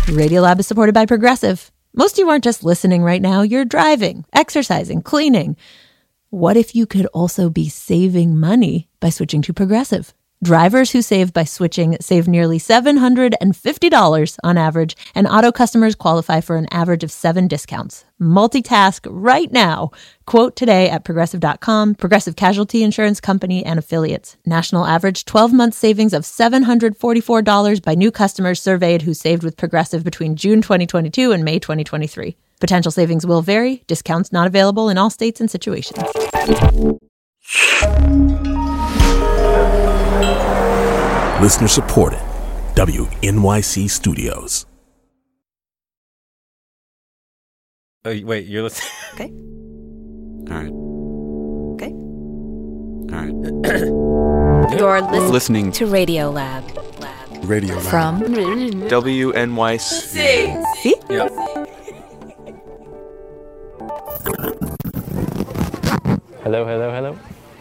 Radiolab is supported by Progressive. Most of you aren't just listening right now, you're driving, exercising, cleaning. What if you could also be saving money by switching to Progressive? Drivers who save by switching save nearly $750 on average, and auto customers qualify for an average of 7 discounts. Multitask right now. Quote today at Progressive.com, Progressive Casualty Insurance Company and Affiliates. National average 12-month savings of $744 by new customers surveyed who saved with Progressive between June 2022 and May 2023. Potential savings will vary. Discounts not available in all states and situations. Listener supported. WNYC Studios. Oh, wait, you're listening? Okay. All right. Okay. All right. You're Listening to Radiolab. Radio Lab. From WNYC. See? Yep. Hello.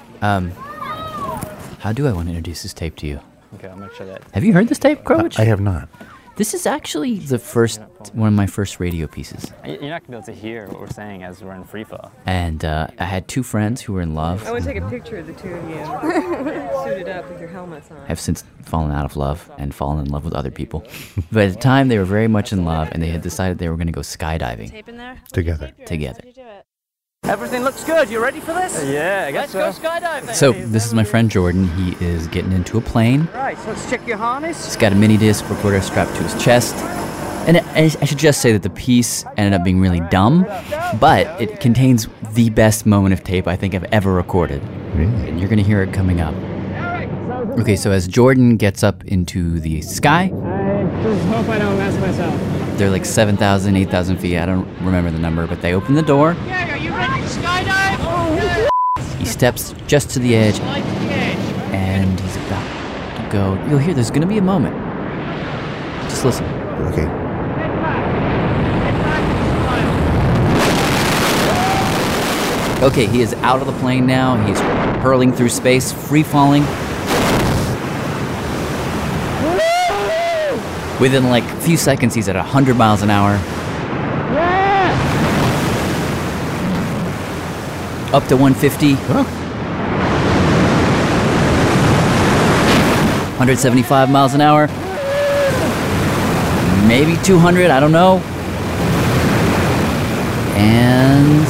How do I want to introduce this tape to you? Okay, I'm going to show that. Have you heard this tape, Crowich? I have not. This is actually one of my first radio pieces. You're not going to be able to hear what we're saying as we're in free fall. And I had 2 friends who were in love. I want to take a picture of the two of you, suited up with your helmets on. Have since fallen out of love and fallen in love with other people. But at the time, they were very much in love, and they had decided they were going to go skydiving Tape in there? together. Everything looks good. You ready for this? Yeah, I guess Let's go skydiving. So this is my friend Jordan. He is getting into a plane. Right, so let's check your harness. He's got a mini disc recorder strapped to his chest. And I should just say that the piece ended up being really dumb, but it contains the best moment of tape I think I've ever recorded. Really? And you're going to hear it coming up. Okay, so as Jordan gets up into the sky, I just hope I don't mess myself. they're like 7,000, 8,000 feet. I don't remember the number, but they open the door. Yeah, are you ready to skydive? Oh, He steps just to the edge, right to the edge. and he's about to go. You'll hear there's going to be a moment. Just listen. Okay. Okay, he is out of the plane now. He's hurling through space, free falling. Within like a few seconds, he's at 100 miles an hour. Up to 150. Huh? 175 miles an hour. Maybe 200, I don't know. And...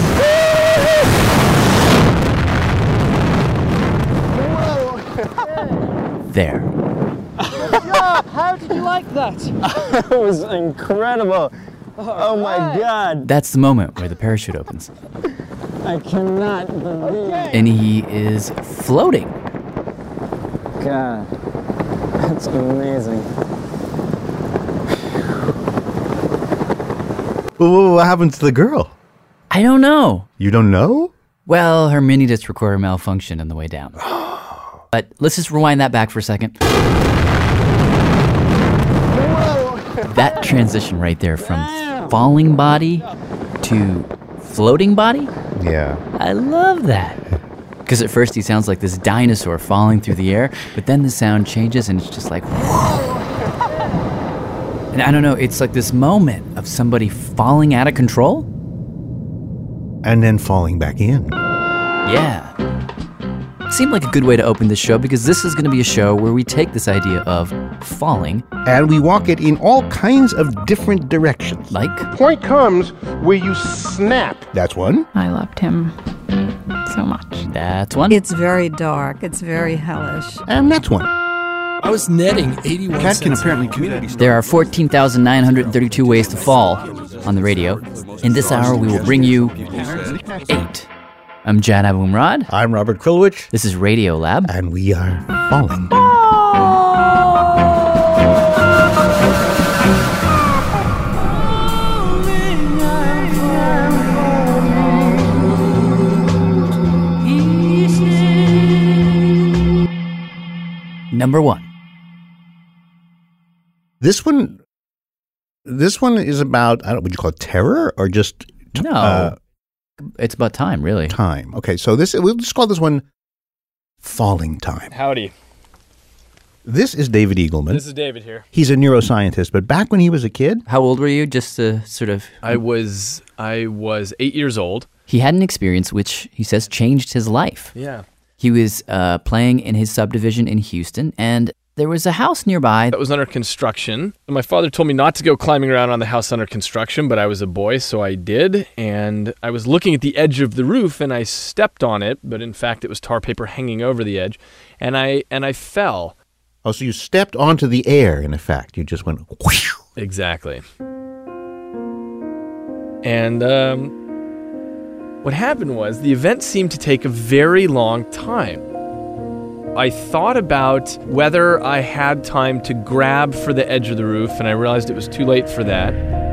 there. How did you like that? It was incredible. Oh my God. That's the moment where the parachute opens. I cannot believe it. And he is floating. God, that's amazing. Well, what happened to the girl? I don't know. You don't know? Well, her mini disc recorder malfunctioned on the way down. But let's just rewind that back for a second. That transition right there from falling body to floating body, Yeah. I love that. Because at first he sounds like this dinosaur falling through the air, but then the sound changes and it's just like, whoa. And I don't know, it's like this moment of somebody falling out of control. And then falling back in. Yeah. Seemed like a good way to open this show because this is going to be a show where we take this idea of falling. And we walk it in all kinds of different directions. Like? Point comes where you snap. That's one. I loved him so much. That's one. It's very dark. It's very hellish. And that's one. I was netting 81 Cat can cents. apparently do that. There are 14,932 ways to fall on the radio. In this hour, we will bring you 8. I'm Jad Abumrad. I'm Robert Krulwich. This is Radio Lab. And we are falling. Number 1. This one is about, I don't know, would you call it terror or just No. It's about time, really. time? Okay, so we'll just call this one Falling Time. Howdy. This is David Eagleman. This is David here. He's a neuroscientist, but back when he was a kid... How old were you? Just to sort of... I was 8 years old. He had an experience which, he says, changed his life. Yeah. He was playing in his subdivision in Houston, and there was a house nearby that was under construction. My father told me not to go climbing around on the house under construction, but I was a boy, so I did. And I was looking at the edge of the roof, and I stepped on it, but in fact, it was tar paper hanging over the edge, and I fell. Oh, so you stepped onto the air, in effect. You just went whoosh. Exactly. And what happened was the event seemed to take a very long time. I thought about whether I had time to grab for the edge of the roof, and I realized it was too late for that.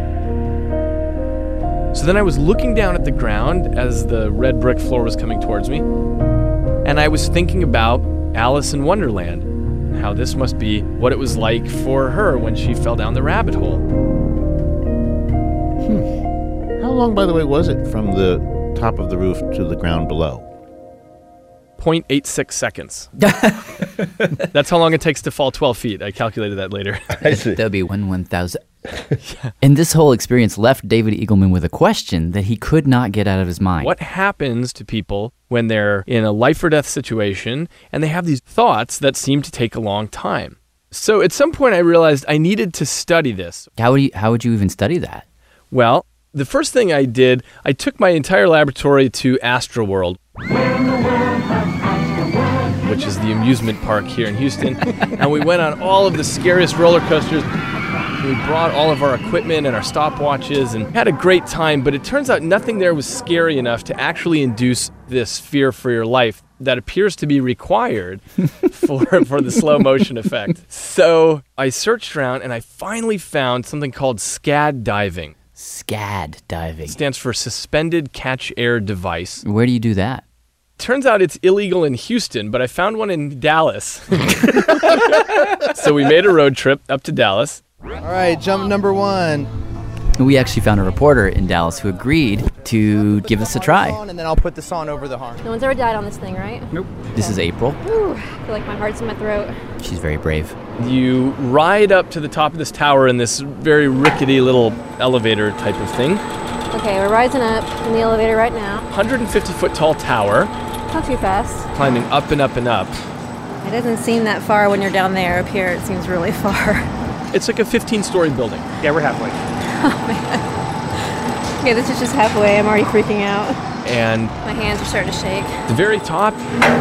So then I was looking down at the ground as the red brick floor was coming towards me, and I was thinking about Alice in Wonderland, and how this must be what it was like for her when she fell down the rabbit hole. How long, by the way, was it from the top of the roof to the ground below? 0.86 seconds. That's how long it takes to fall 12 feet. I calculated that later. I see. That'd be 1,000. Yeah. And this whole experience left David Eagleman with a question that he could not get out of his mind. What happens to people when they're in a life or death situation and they have these thoughts that seem to take a long time? So at some point I realized I needed to study this. How would you even study that? Well, the first thing I did, I took my entire laboratory to Astroworld, which is the amusement park here in Houston, and we went on all of the scariest roller coasters. We brought all of our equipment and our stopwatches and had a great time, but it turns out nothing there was scary enough to actually induce this fear for your life that appears to be required for the slow motion effect. So I searched around and I finally found something called SCAD diving. SCAD diving. It stands for Suspended Catch Air Device. Where do you do that? Turns out it's illegal in Houston, but I found one in Dallas. So we made a road trip up to Dallas. All right, jump number 1. We actually found a reporter in Dallas who agreed to give us a try. And then I'll put this on over the horn. No one's ever died on this thing, right? Nope. This is April. Ooh, I feel like my heart's in my throat. She's very brave. You ride up to the top of this tower in this very rickety little elevator type of thing. Okay, we're rising up in the elevator right now. 150-foot tall tower. Not too fast. Climbing up and up and up. It doesn't seem that far when you're down there. Up here, it seems really far. It's like a 15-story building. Yeah, we're halfway. Oh, man. Okay, this is just halfway. I'm already freaking out. And my hands are starting to shake. At the very top,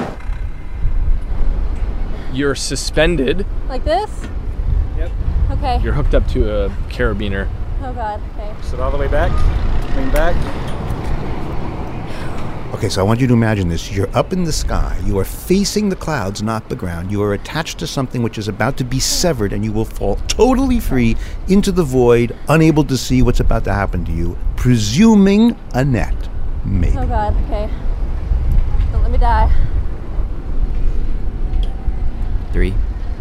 you're suspended. Like this? Yep. Okay. You're hooked up to a carabiner. Oh, God. Okay. Sit all the way back. Lean back. Okay, so I want you to imagine this. You're up in the sky. You are facing the clouds, not the ground. You are attached to something which is about to be severed, and you will fall totally free into the void, unable to see what's about to happen to you, presuming a net. Maybe. Oh, God. Okay. Don't let me die. 3,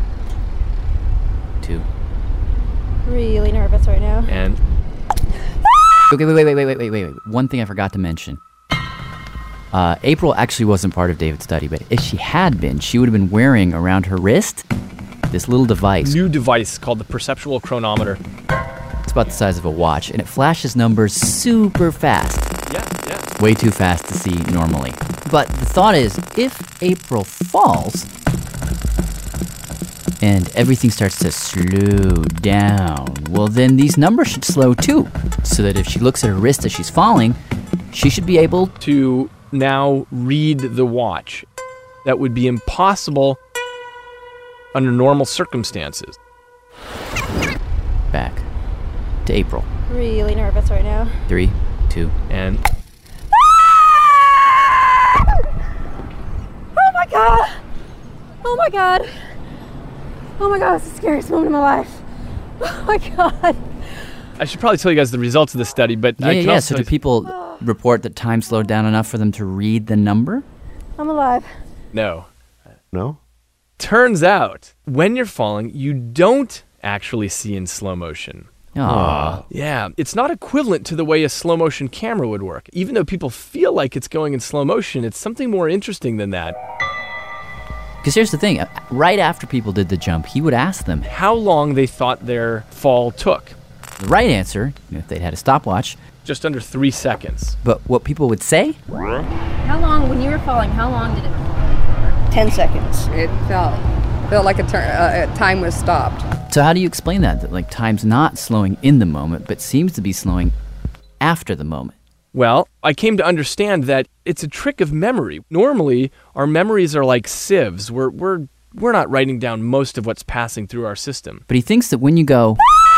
2. Really nervous right now. And. Okay, wait. One thing I forgot to mention. April actually wasn't part of David's study, but if she had been, she would have been wearing around her wrist this little device. New device called the perceptual chronometer. It's about the size of a watch, and it flashes numbers super fast. Yeah. Way too fast to see normally. But the thought is, if April falls, and everything starts to slow down, well, then these numbers should slow too, so that if she looks at her wrist as she's falling, she should be able to now read the watch. That would be impossible under normal circumstances. Back to April. Really nervous right now. 3, 2, and... Oh my God! Oh my God! Oh my God, it's the scariest moment of my life. Oh my God. I should probably tell you guys the results of the study, but Yeah, so do people report that time slowed down enough for them to read the number? I'm alive. No. No? Turns out, when you're falling, you don't actually see in slow motion. Aww. Yeah, it's not equivalent to the way a slow motion camera would work. Even though people feel like it's going in slow motion, it's something more interesting than that. Because here's the thing. Right after people did the jump, he would ask them how long they thought their fall took. The right answer, if they'd had a stopwatch, just under 3 seconds. But what people would say? How long, when you were falling, how long did it fall? 10 seconds. It felt like time was stopped. So how do you explain that? That like time's not slowing in the moment, but seems to be slowing after the moment? Well, I came to understand that it's a trick of memory. Normally, our memories are like sieves. We're not writing down most of what's passing through our system. But he thinks that when you go,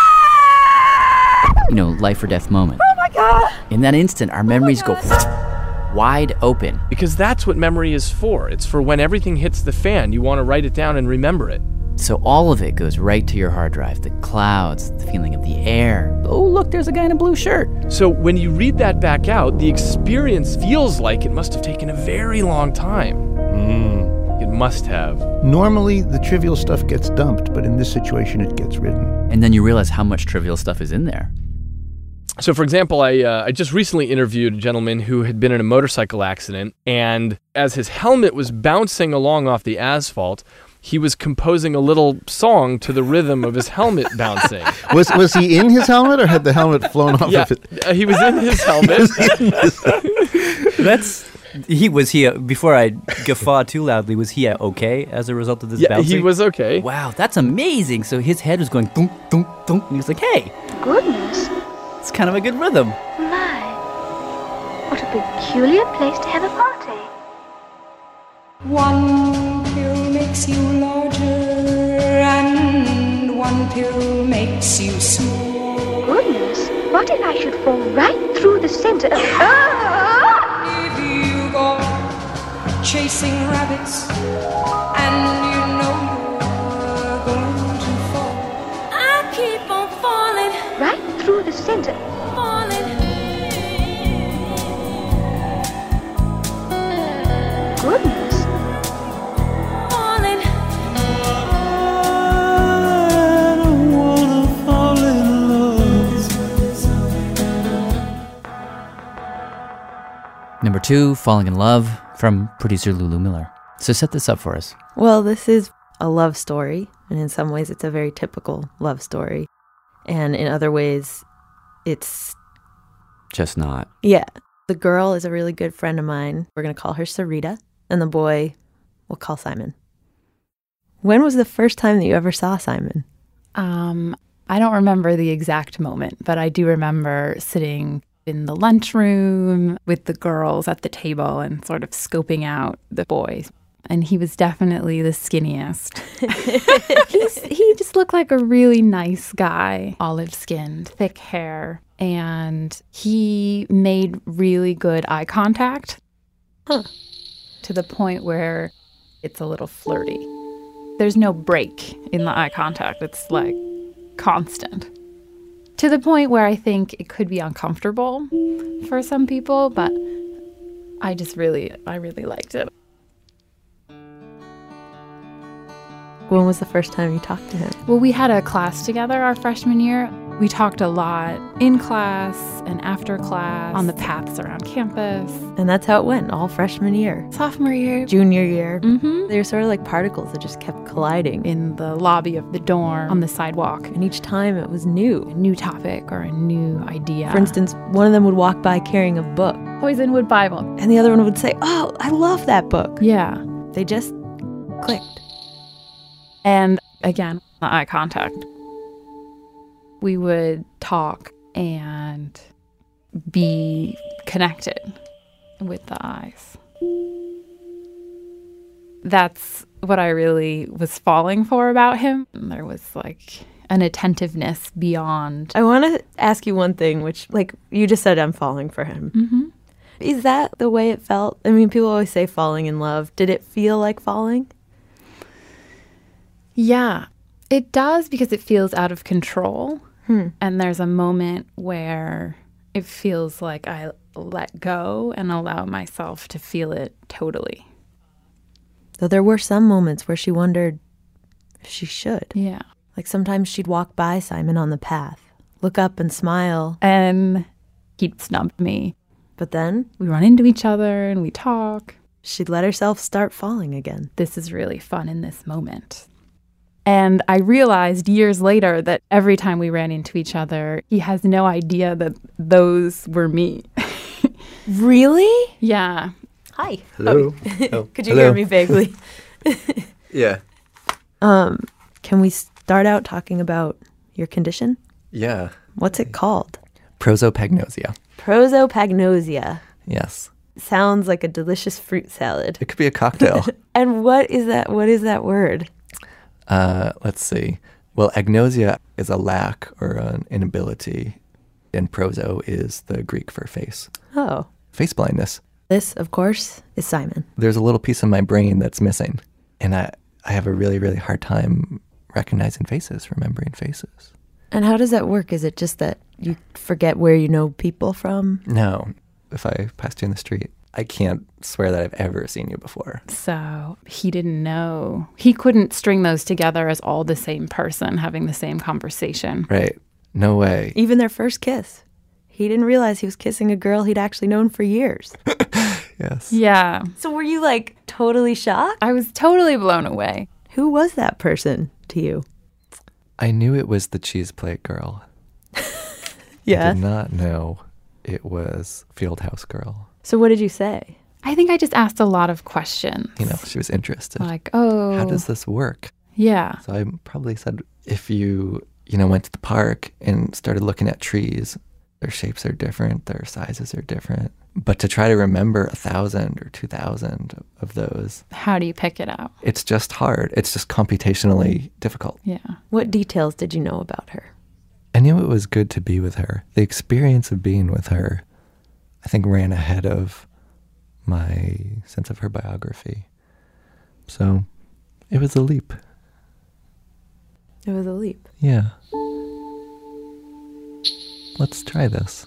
life or death moment. Oh my God! In that instant, our memories go wide open. Because that's what memory is for. It's for when everything hits the fan. You want to write it down and remember it. So all of it goes right to your hard drive. The clouds, the feeling of the air. Oh, look, there's a guy in a blue shirt. So when you read that back out, the experience feels like it must have taken a very long time. It must have. Normally, the trivial stuff gets dumped, but in this situation, it gets written. And then you realize how much trivial stuff is in there. So, for example, I just recently interviewed a gentleman who had been in a motorcycle accident, and as his helmet was bouncing along off the asphalt, he was composing a little song to the rhythm of his helmet bouncing. Was he in his helmet, or had the helmet flown off of it? He was in his helmet. Before I guffaw too loudly, was he okay as a result of this bouncing? Yeah, he was okay. Wow, that's amazing. So his head was going thunk, thunk, thunk, and he was like, hey. Goodness. It's kind of a good rhythm. My, what a peculiar place to have a party. One pill makes you larger, and one pill makes you small. Goodness, what if I should fall right through the center of... If you go chasing rabbits, and you know you're going to fall, I keep on falling right through the center. Falling. Goodness. Falling. I don't wanna fall in love. Number 2, Falling in Love, from producer Lulu Miller. So set this up for us. Well, this is a love story, and in some ways it's a very typical love story. And in other ways, it's... just not. Yeah. The girl is a really good friend of mine. We're going to call her Sarita, and the boy we'll call Simon. When was the first time that you ever saw Simon? I don't remember the exact moment, but I do remember sitting in the lunchroom with the girls at the table and sort of scoping out the boys. And he was definitely the skinniest. He just looked like a really nice guy, olive-skinned, thick hair. And he made really good eye contact to the point where it's a little flirty. There's no break in the eye contact. It's like constant. To the point where I think it could be uncomfortable for some people, but I really liked it. When was the first time you talked to him? Well, we had a class together our freshman year. We talked a lot in class and after class, on the paths around campus. And that's how it went, all freshman year. Sophomore year. Junior year. Mm-hmm. They were sort of like particles that just kept colliding. In the lobby of the dorm, on the sidewalk. And each time it was new. A new topic or a new idea. For instance, one of them would walk by carrying a book. Poisonwood Bible. And the other one would say, oh, I love that book. Yeah. They just clicked. And again, the eye contact. We would talk and be connected with the eyes. That's what I really was falling for about him. There was like an attentiveness beyond. I want to ask you one thing, which, like, you just said I'm falling for him. Mm-hmm. Is that the way it felt? I mean, people always say falling in love. Did it feel like falling? Yeah, it does, because it feels out of control. And there's a moment where it feels like I let go and allow myself to feel it totally. Though there were some moments where she wondered if she should. Yeah. Like sometimes she'd walk by Simon on the path, look up and smile. And he'd snub me. But then we run into each other and we talk. She'd let herself start falling again. This is really fun in this moment. And I realized years later that every time we ran into each other, he has no idea that those were me. Really? Yeah. Hi. Hello. Oh. Could you hear me vaguely? Yeah. Can we start out talking about your condition? Yeah. What's it called? Prosopagnosia. Prosopagnosia. Yes. Sounds like a delicious fruit salad. It could be a cocktail. And what is that? What is that word? Let's see. Well, agnosia is a lack or an inability, and proso is the Greek for face. Oh. Face blindness. This, of course, is Simon. There's a little piece of my brain that's missing, and I have a really, really hard time recognizing faces, remembering faces. And how does that work? Is it just that you forget where you know people from? No. If I passed you in the street, I can't swear that I've ever seen you before. So he didn't know. He couldn't string those together as all the same person having the same conversation. Right. No way. Even their first kiss. He didn't realize he was kissing a girl he'd actually known for years. Yes. Yeah. So were you like totally shocked? I was totally blown away. Who was that person to you? I knew it was the cheese plate girl. Yeah. I did not know it was Fieldhouse Girl. So what did you say? I think I just asked a lot of questions. You know, she was interested. Like, oh. How does this work? Yeah. So I probably said, if you went to the park and started looking at trees, their shapes are different, their sizes are different. But to try to remember 1,000 or 2,000 of those. How do you pick it out? It's just hard. It's just computationally difficult. Yeah. What details did you know about her? I knew it was good to be with her. The experience of being with her, I think, ran ahead of my sense of her biography. So it was a leap. It was a leap. Yeah. Let's try this.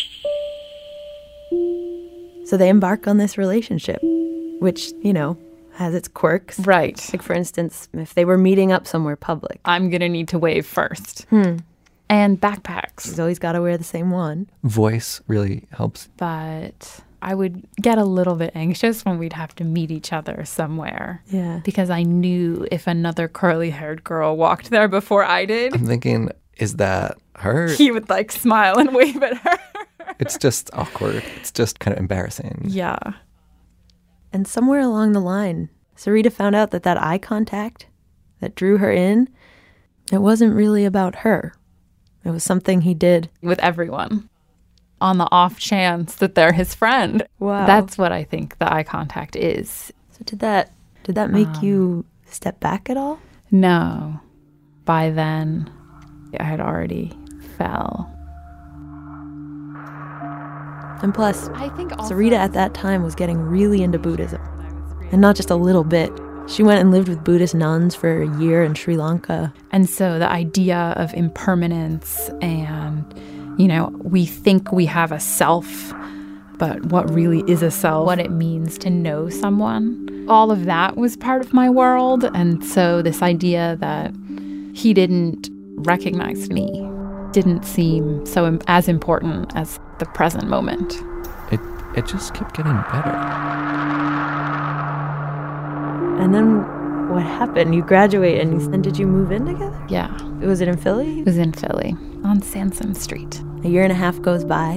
So they embark on this relationship, which, has its quirks. Right. Like, for instance, if they were meeting up somewhere public. I'm going to need to wave first. And backpacks. He's always got to wear the same one. Voice really helps. But I would get a little bit anxious when we'd have to meet each other somewhere. Yeah. Because I knew if another curly-haired girl walked there before I did, I'm thinking, is that her? He would smile and wave at her. It's just awkward. It's just kind of embarrassing. Yeah. And somewhere along the line, Sarita found out that eye contact that drew her in, it wasn't really about her. It was something he did with everyone on the off chance that they're his friend. Wow. That's what I think the eye contact is. So did that make you step back at all? No. By then, I had already fell. And plus, I think Sarita at that time was getting really into Buddhism. And not just a little bit. She went and lived with Buddhist nuns for a year in Sri Lanka. And so the idea of impermanence and, we think we have a self, but what really is a self, what it means to know someone, all of that was part of my world. And so this idea that he didn't recognize me didn't seem as important as the present moment. It just kept getting better. And then what happened? You graduate and did you move in together? Yeah. Was it in Philly? It was in Philly on Sansom Street. A year and a half goes by.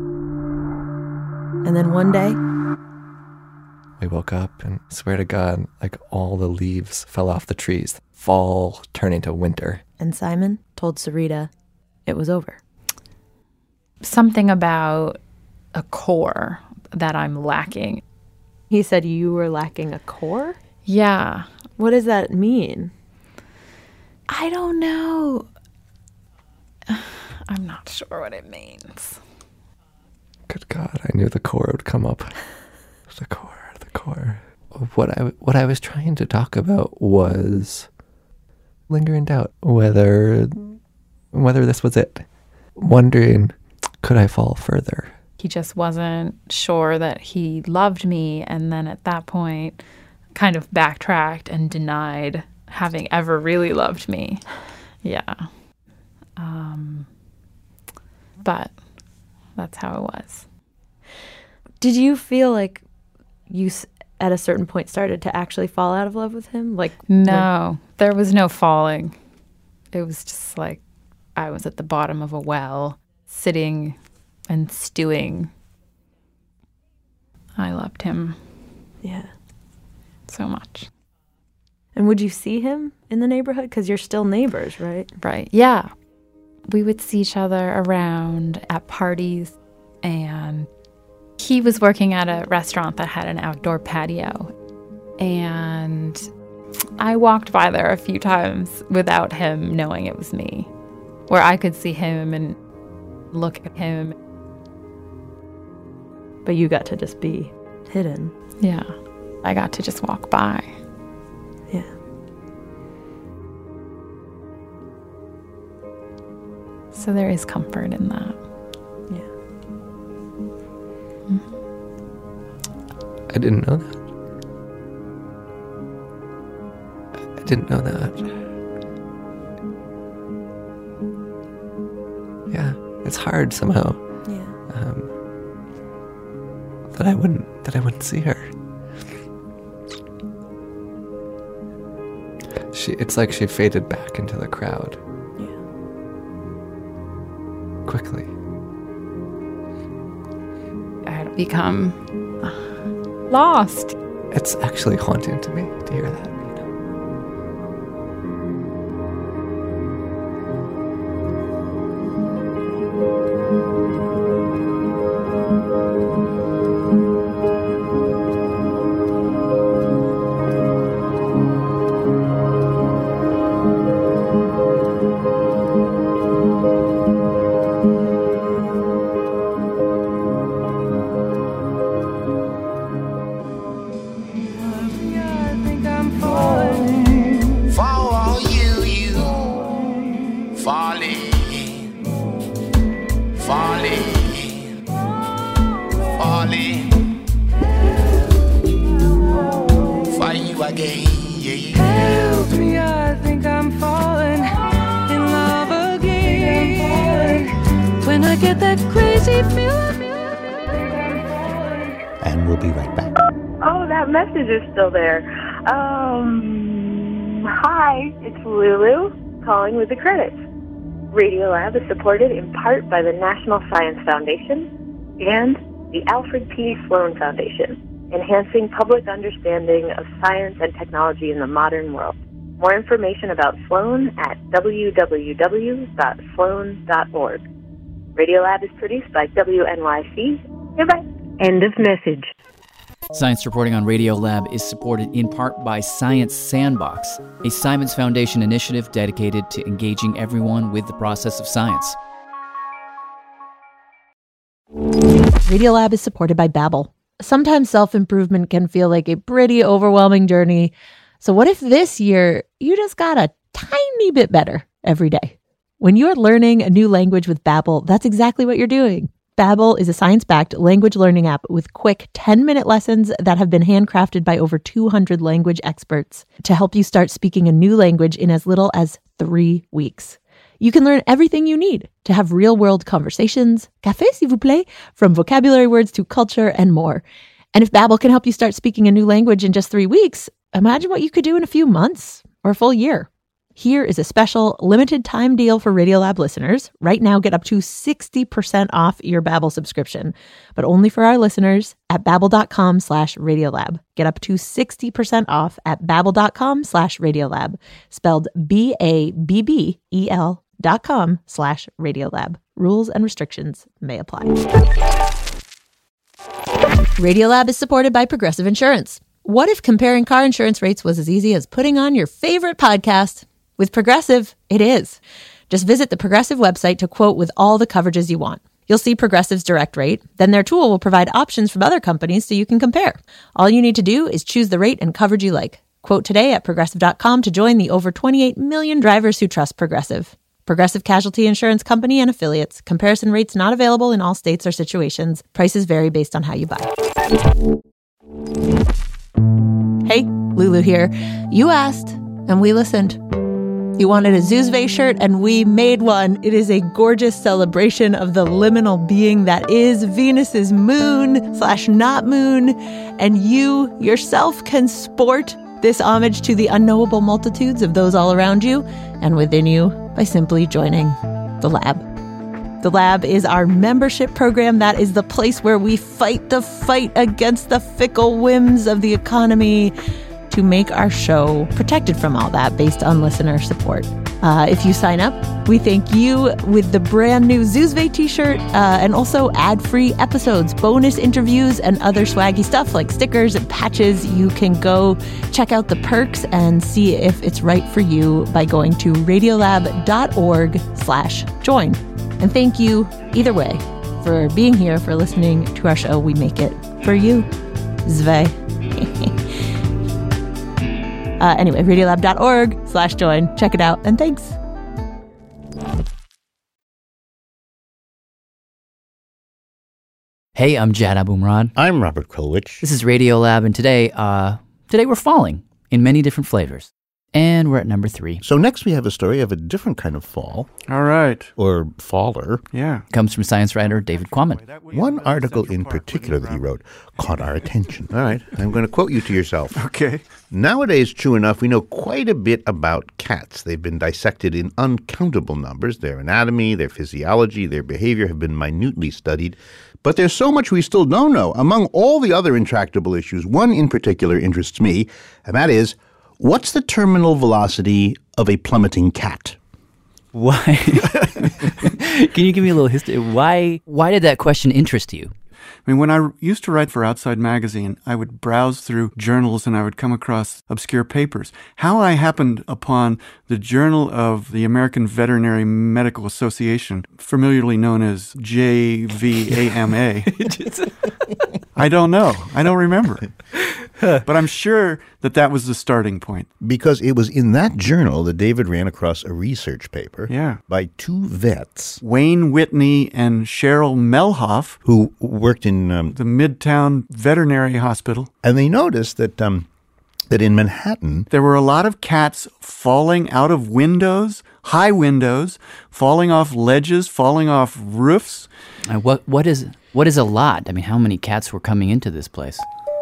And then one day, we woke up and swear to God, all the leaves fell off the trees. Fall turning to winter. And Simon told Sarita it was over. Something about a core that I'm lacking. He said you were lacking a core? Yeah. What does that mean? I don't know. I'm not sure what it means. Good God, I knew the core would come up. The core. What I was trying to talk about was lingering doubt whether this was it. Wondering, could I fall further? He just wasn't sure that he loved me, and then at that point kind of backtracked and denied having ever really loved me. Yeah. But that's how it was. Did you feel like you at a certain point started to actually fall out of love with him? Like, no, there was no falling. It was just like I was at the bottom of a well, sitting and stewing. I loved him. Yeah. So much. And would you see him in the neighborhood? Because you're still neighbors, right? Right. Yeah. We would see each other around at parties, and he was working at a restaurant that had an outdoor patio. And I walked by there a few times without him knowing it was me, where I could see him and look at him. But you got to just be hidden. Yeah. I got to just walk by. Yeah. So there is comfort in that. Yeah. I didn't know that. I didn't know that. Yeah, it's hard somehow. Yeah. That I wouldn't see her. It's like she faded back into the crowd. Yeah. Quickly. I had become lost. It's actually haunting to me to hear that. Help me, I think I'm falling in love again. When I get that crazy feeling. And we'll be right back. Oh, that message is still there. Hi, it's Lulu calling with the credits. Radiolab is supported in part by the National Science Foundation and the Alfred P. Sloan Foundation, enhancing public understanding of science and technology in the modern world. More information about Sloan at www.sloan.org. Radiolab is produced by WNYC. Goodbye. End of message. Science reporting on Radiolab is supported in part by Science Sandbox, a Simons Foundation initiative dedicated to engaging everyone with the process of science. Radiolab is supported by Babbel. Sometimes self-improvement can feel like a pretty overwhelming journey. So what if this year you just got a tiny bit better every day? When you're learning a new language with Babbel, that's exactly what you're doing. Babbel is a science-backed language learning app with quick 10-minute lessons that have been handcrafted by over 200 language experts to help you start speaking a new language in as little as 3 weeks. You can learn everything you need to have real-world conversations, café s'il vous plaît, from vocabulary words to culture and more. And if Babbel can help you start speaking a new language in just 3 weeks, imagine what you could do in a few months or a full year. Here is a special limited time deal for Radiolab listeners. Right now, get up to 60% off your Babbel subscription, but only for our listeners at babbel.com/Radiolab. Get up to 60% off at babbel.com/Radiolab, spelled BABBEL.com/Radiolab. Rules and restrictions may apply. Radiolab is supported by Progressive Insurance. What if comparing car insurance rates was as easy as putting on your favorite podcast? With Progressive, it is. Just visit the Progressive website to quote with all the coverages you want. You'll see Progressive's direct rate. Then their tool will provide options from other companies so you can compare. All you need to do is choose the rate and coverage you like. Quote today at Progressive.com to join the over 28 million drivers who trust Progressive. Progressive Casualty Insurance Company and Affiliates. Comparison rates not available in all states or situations. Prices vary based on how you buy. Hey, Lulu here. You asked, and we listened. You wanted a Zoozve shirt, and we made one. It is a gorgeous celebration of the liminal being that is Venus's moon/not moon, and you yourself can sport this homage to the unknowable multitudes of those all around you and within you by simply joining the Lab. The Lab is our membership program. That is the place where we fight the fight against the fickle whims of the economy to make our show protected from all that based on listener support. If you sign up, we thank you with the brand new Zoozve t-shirt and also ad-free episodes, bonus interviews, and other swaggy stuff like stickers and patches. You can go check out the perks and see if it's right for you by going to radiolab.org/join. And thank you, either way, for being here, for listening to our show. We make it for you. Zve. Anyway, radiolab.org/join. Check it out, and thanks. Hey, I'm Jad Abumrad. I'm Robert Krulwich. This is Radiolab, and today we're falling in many different flavors. And we're at number 3. So next we have a story of a different kind of fall. All right. Or faller. Yeah. Comes from science writer David Quammen. One article in particular that he wrote caught our attention. All right. I'm going to quote you to yourself. Okay. Nowadays, true enough, we know quite a bit about cats. They've been dissected in uncountable numbers. Their anatomy, their physiology, their behavior have been minutely studied. But there's so much we still don't know. Among all the other intractable issues, one in particular interests me, and that is, what's the terminal velocity of a plummeting cat? Why? Can you give me a little history? Why did that question interest you? I mean, when I used to write for Outside Magazine, I would browse through journals and I would come across obscure papers. How I happened upon the Journal of the American Veterinary Medical Association, familiarly known as JVAMA, I don't know. I don't remember. But I'm sure that was the starting point. Because it was in that journal that David ran across a research paper by 2 vets. Wayne Whitney and Cheryl Melhoff. Who worked in the Midtown Veterinary Hospital. And they noticed that in Manhattan, there were a lot of cats falling out of windows, high windows, falling off ledges, falling off roofs. What is a lot? I mean, how many cats were coming into this place?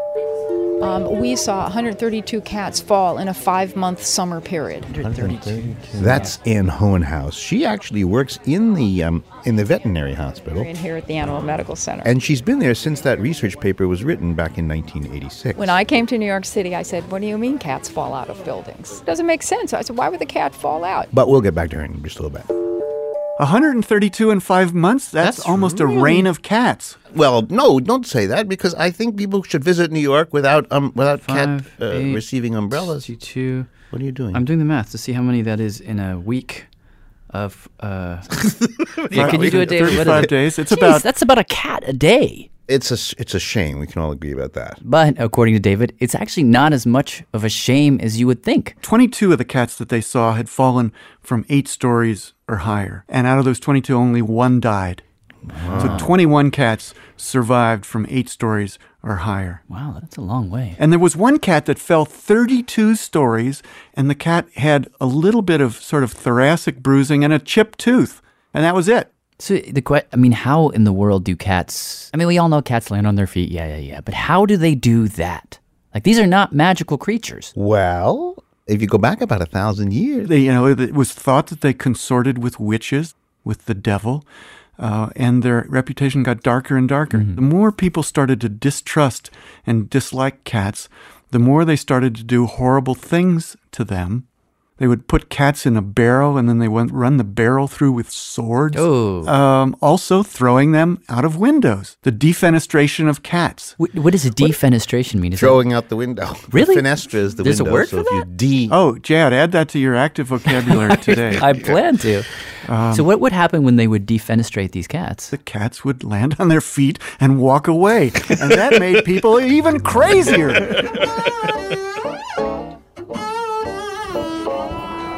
We saw 132 cats fall in a 5-month summer period. 132. That's Ann Hohenhaus. She actually works in the veterinary hospital. In here at the Animal Medical Center. And she's been there since that research paper was written back in 1986. When I came to New York City, I said, what do you mean cats fall out of buildings? It doesn't make sense. I said, why would the cat fall out? But we'll get back to her in just a little bit. 132 in 5 months? That's almost a reign of cats. Well, no, don't say that, because I think people should visit New York without cat receiving umbrellas. 62. What are you doing? I'm doing the math to see how many that is in a week of... can you do a day? 35 days. That's about a cat a day. It's a shame. We can all agree about that. But according to David, it's actually not as much of a shame as you would think. 22 of the cats that they saw had fallen from 8 stories or higher. And out of those 22, only 1 died. Wow. So 21 cats survived from 8 stories or higher. Wow, that's a long way. And there was 1 cat that fell 32 stories, and the cat had a little bit of sort of thoracic bruising and a chipped tooth. And that was it. So how in the world do cats... I mean, we all know cats land on their feet, yeah. But how do they do that? Like, these are not magical creatures. Well, if you go back about 1,000 years... It was thought that they consorted with witches, with the devil, and their reputation got darker and darker. Mm-hmm. The more people started to distrust and dislike cats, the more they started to do horrible things to them. They would put cats in a barrel, and then they would run the barrel through with swords. Oh. Also throwing them out of windows. The defenestration of cats. What does a defenestration mean? Throwing out the window. Really? The fenestra is the There's window. A word for that? Oh, Jad, add that to your active vocabulary today. I plan to. So what would happen when they would defenestrate these cats? The cats would land on their feet and walk away. And that made people even crazier.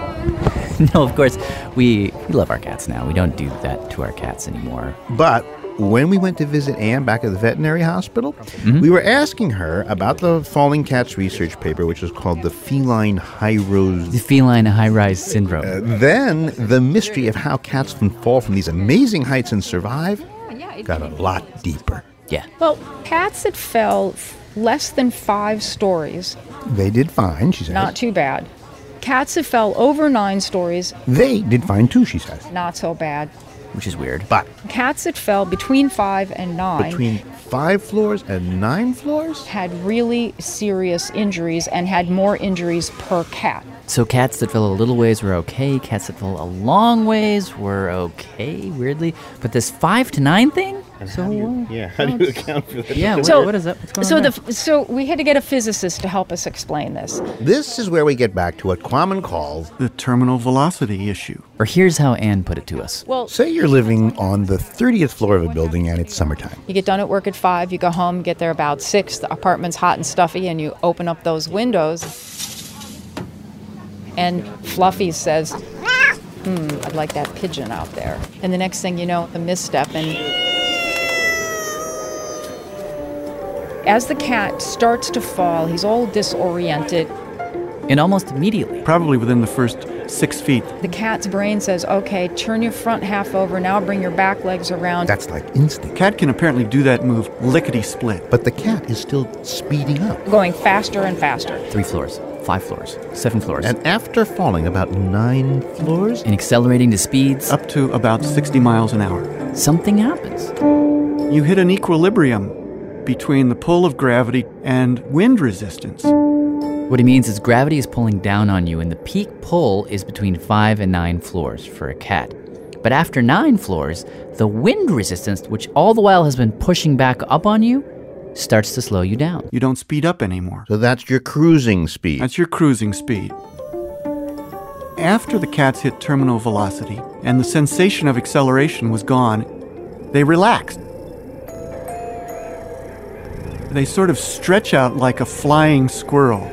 No, of course, we love our cats now. We don't do that to our cats anymore. But when we went to visit Anne back at the veterinary hospital, we were asking her about the falling cats research paper, which is called the feline high-rise. The feline high-rise syndrome. Then the mystery of how cats can fall from these amazing heights and survive got a lot deeper. Yeah. Well, cats that fell less than 5 stories. They did fine, she says. Not too bad. Cats that fell over 9 stories. They did fine too, she says. Not so bad. Which is weird. But cats that fell between 5 and 9. Between 5 floors and 9 floors? Had really serious injuries and had more injuries per cat. So cats that fell a little ways were okay. Cats that fell a long ways were okay, weirdly. But this 5 to 9 thing? How do you account for that? Yeah, So- what is that? What's going on there? So we had to get a physicist to help us explain this. This is where we get back to what Quammen calls the terminal velocity issue. Or here's how Anne put it to us. Well, say you're living on the 30th floor of a building and it's summertime. You get done at work at 5, you go home, get there about 6, the apartment's hot and stuffy, and you open up those windows, and Fluffy says, I'd like that pigeon out there. And the next thing you know, a misstep, and as the cat starts to fall, he's all disoriented. And almost immediately. Probably within the first 6 feet. The cat's brain says, okay, turn your front half over, now bring your back legs around. That's like instinct. Cat can apparently do that move lickety-split. But the cat is still speeding up. Going faster and faster. 3 floors, 5 floors, 7 floors. And after falling about 9 floors? And accelerating to speeds. Up to about 60 miles an hour. Something happens. You hit an equilibrium between the pull of gravity and wind resistance. What he means is gravity is pulling down on you, and the peak pull is between 5 and 9 floors for a cat. But after 9 floors, the wind resistance, which all the while has been pushing back up on you, starts to slow you down. You don't speed up anymore. So that's your cruising speed. That's your cruising speed. After the cats hit terminal velocity and the sensation of acceleration was gone, they relaxed. They sort of stretch out like a flying squirrel.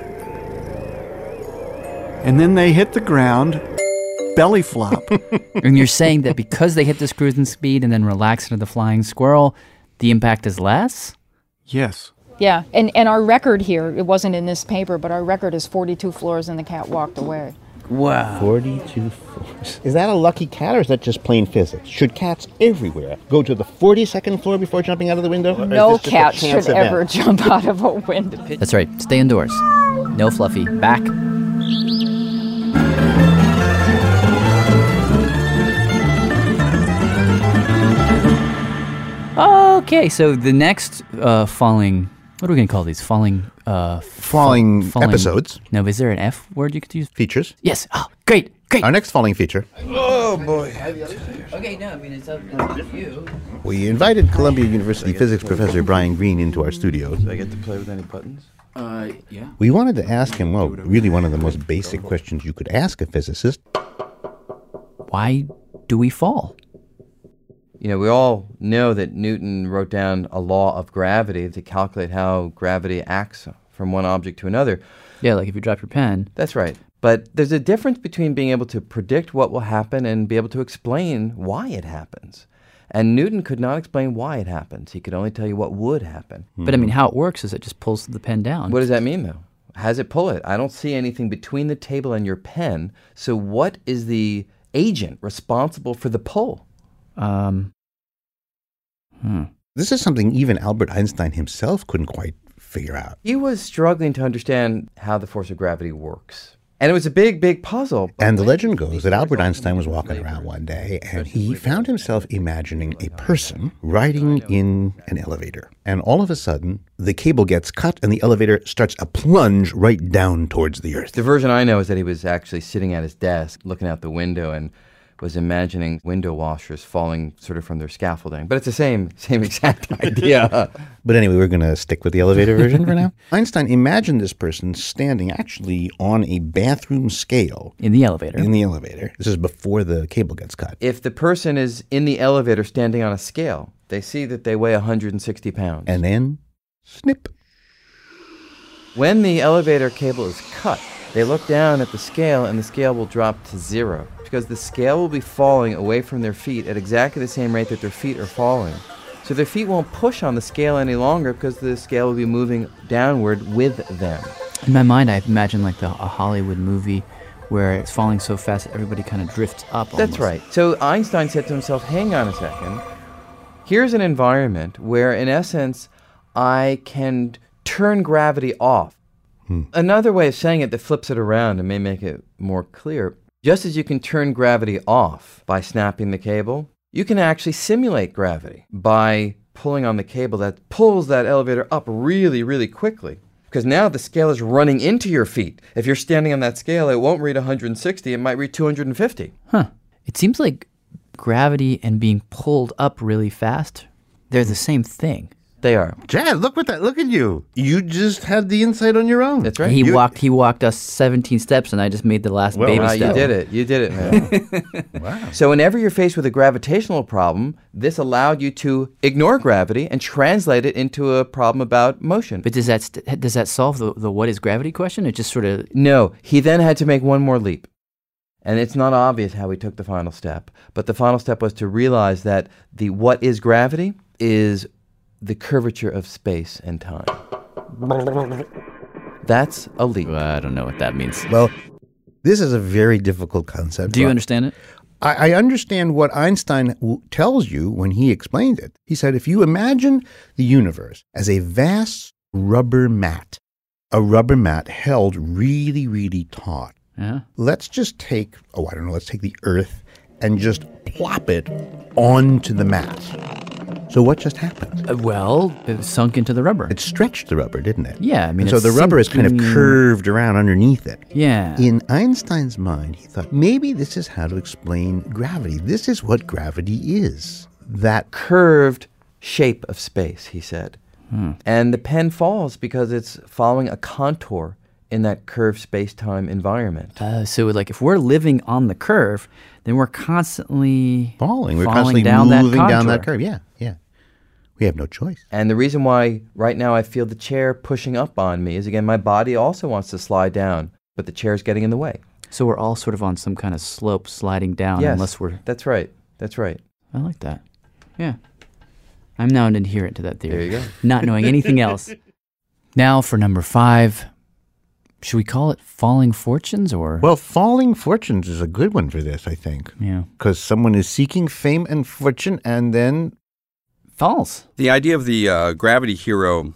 And then they hit the ground, belly flop. And you're saying that because they hit this cruising speed and then relax into the flying squirrel, the impact is less? Yes. Yeah, and our record here, it wasn't in this paper, but our record is 42 floors and the cat walked away. Wow. 42 floors. Is that a lucky cat or is that just plain physics? Should cats everywhere go to the 42nd floor before jumping out of the window? No cat should ever jump out of a window. That's right. Stay indoors. No Fluffy. Back. Okay, so the next falling... What are we going to call these? Falling episodes. No, is there an F word you could use? Features. Yes. Oh, great. Our next falling feature. Oh, boy. Okay, no, I mean, it's up to you. We invited Columbia University physics professor Brian Greene into our studio. Do I get to play with any buttons? Yeah. We wanted to ask him, well, really one of the most basic questions you could ask a physicist. Why do we fall? You know, we all know that Newton wrote down a law of gravity to calculate how gravity acts from one object to another. Yeah, like if you drop your pen. That's right. But there's a difference between being able to predict what will happen and be able to explain why it happens. And Newton could not explain why it happens. He could only tell you what would happen. But I mean, how it works is it just pulls the pen down. What does that mean, though? How does it pull it? I don't see anything between the table and your pen. So what is the agent responsible for the pull? This is something even Albert Einstein himself couldn't quite figure out. He was struggling to understand how the force of gravity works. And it was a big, big puzzle. And the legend goes that Albert Einstein was walking around one day and he found himself imagining a person riding in an elevator. And all of a sudden, the cable gets cut and the elevator starts a plunge right down towards the earth. The version I know is that he was actually sitting at his desk, looking out the window and was imagining window washers falling sort of from their scaffolding. But it's the same exact idea. But anyway, we're going to stick with the elevator version for now. Einstein imagined this person standing actually on a bathroom scale. In the elevator. In the elevator. This is before the cable gets cut. If the person is in the elevator standing on a scale, they see that they weigh 160 pounds. And then, snip. When the elevator cable is cut, they look down at the scale and the scale will drop to 0. Because the scale will be falling away from their feet at exactly the same rate that their feet are falling. So their feet won't push on the scale any longer because the scale will be moving downward with them. In my mind, I imagine like a Hollywood movie where it's falling so fast that everybody kind of drifts up. That's right. So Einstein said to himself, hang on a second. Here's an environment where, in essence, I can turn gravity off. Another way of saying it that flips it around and may make it more clear, just as you can turn gravity off by snapping the cable, you can actually simulate gravity by pulling on the cable that pulls that elevator up really, really quickly. Because now the scale is running into your feet. If you're standing on that scale, it won't read 160, it might read 250. Huh. It seems like gravity and being pulled up really fast, they're the same thing. They are. Chad, look at you. You just had the insight on your own. That's right. He walked us 17 steps, and I just made the last baby step. You did it, man. Wow. So whenever you're faced with a gravitational problem, this allowed you to ignore gravity and translate it into a problem about motion. But does that solve the what is gravity question? It just sort of... No. He then had to make one more leap. And it's not obvious how he took the final step. But the final step was to realize that the what is gravity is the curvature of space and time. That's a leap. I don't know what that means. Well, this is a very difficult concept. Do you understand it? I understand what Einstein tells you when he explained it. He said, if you imagine the universe as a vast rubber mat, a rubber mat held really, really taut. Yeah. Let's just take, let's take the Earth and just plop it onto the mat. So what just happened? It sunk into the rubber. It stretched the rubber, didn't it? Yeah, I mean, so the rubber is kind of curved around underneath it. Yeah. In Einstein's mind, he thought, maybe this is how to explain gravity. This is what gravity is. That curved shape of space, he said. And the pen falls because it's following a contour in that curved space-time environment. So like if we're living on the curve, then we're constantly falling. We're constantly moving down that curve. Yeah. We have no choice. And the reason why right now I feel the chair pushing up on me is, again, my body also wants to slide down, but the chair's getting in the way. So we're all sort of on some kind of slope sliding down. Yes, unless we're... That's right. I like that. Yeah. I'm now an adherent to that theory. There you go. Not knowing anything else. Now for number 5. Should we call it Falling Fortunes or? Well, Falling Fortunes is a good one for this, I think. Yeah. Because someone is seeking fame and fortune and then falls. The idea of the gravity hero,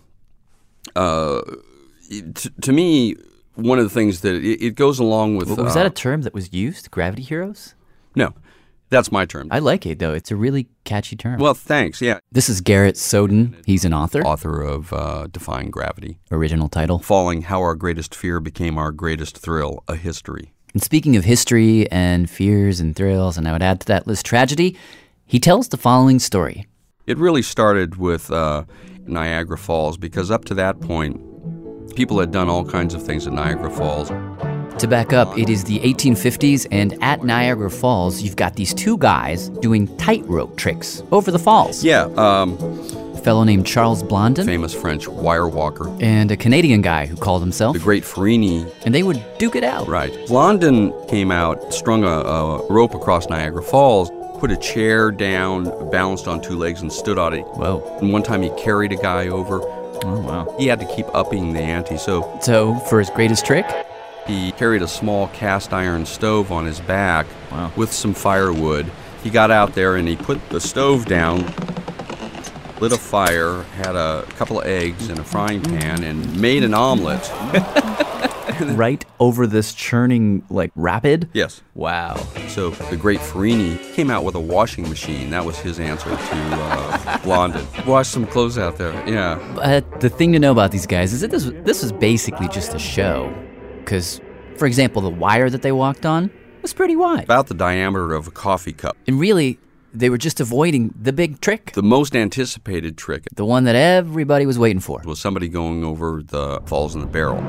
to me, one of the things that it goes along with... Was that a term that was used, gravity heroes? No, that's my term. I like it, though. It's a really catchy term. Well, thanks, yeah. This is Garrett Soden. He's an author. Author of Defying Gravity. Original title. Falling, How Our Greatest Fear Became Our Greatest Thrill, A History. And speaking of history and fears and thrills, and I would add to that list tragedy, he tells the following story. It really started with Niagara Falls because up to that point, people had done all kinds of things at Niagara Falls. To back up, it is the 1850s, and at Niagara Falls, you've got these two guys doing tightrope tricks over the falls. Yeah. A fellow named Charles Blondin. Famous French wire walker. And a Canadian guy who called himself the Great Farini. And they would duke it out. Right. Blondin came out, strung a rope across Niagara Falls, put a chair down, balanced on two legs, and stood on it. Whoa. And one time he carried a guy over. Oh, wow. He had to keep upping the ante. So for his greatest trick? He carried a small cast iron stove on his back with some firewood. He got out there and he put the stove down, lit a fire, had a couple of eggs in a frying pan, and made an omelet. Right over this churning, rapid? Yes. Wow. So the Great Farini came out with a washing machine. That was his answer to Blondin. Wash some clothes out there, yeah. But the thing to know about these guys is that this was basically just a show. Because, for example, the wire that they walked on was pretty wide. About the diameter of a coffee cup. And really, they were just avoiding the big trick. The most anticipated trick. The one that everybody was waiting for. Was somebody going over the falls in the barrel.